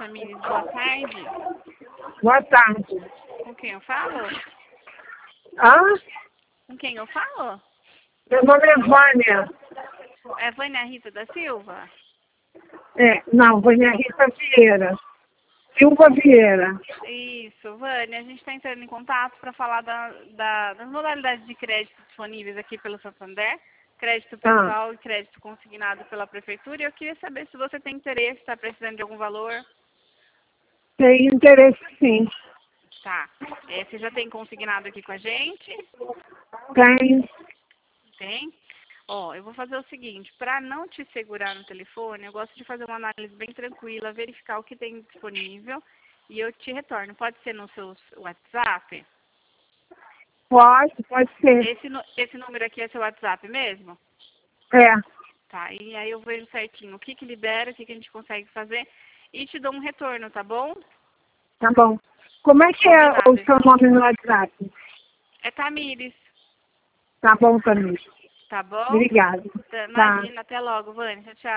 Tamires, boa tarde. Boa tarde. Com quem eu falo? Com quem eu falo? Meu nome é Vânia. É Vânia Rita da Silva? Não, Vânia Rita Vieira. Silva Vieira. Isso, Vânia, a gente está entrando em contato para falar das modalidades de crédito disponíveis aqui pelo Santander, crédito pessoal e crédito consignado pela Prefeitura, e eu queria saber se você tem interesse, está precisando de algum valor. Tenho interesse, sim. Tá. Você já tem consignado aqui com a gente? Tenho. Tem? Eu vou fazer o seguinte, para não te segurar no telefone, eu gosto de fazer uma análise bem tranquila, verificar o que tem disponível e eu te retorno. Pode ser no seu WhatsApp? Pode ser. Esse número aqui é seu WhatsApp mesmo? É. Tá, e aí eu vejo certinho o que libera, o que a gente consegue fazer e te dou um retorno, tá bom? Tá bom. Como é que é o seu nome no WhatsApp? É Tamires. Tá bom, Tamires. Tá bom? Obrigada. Imagina, até logo, Vânia. Tchau.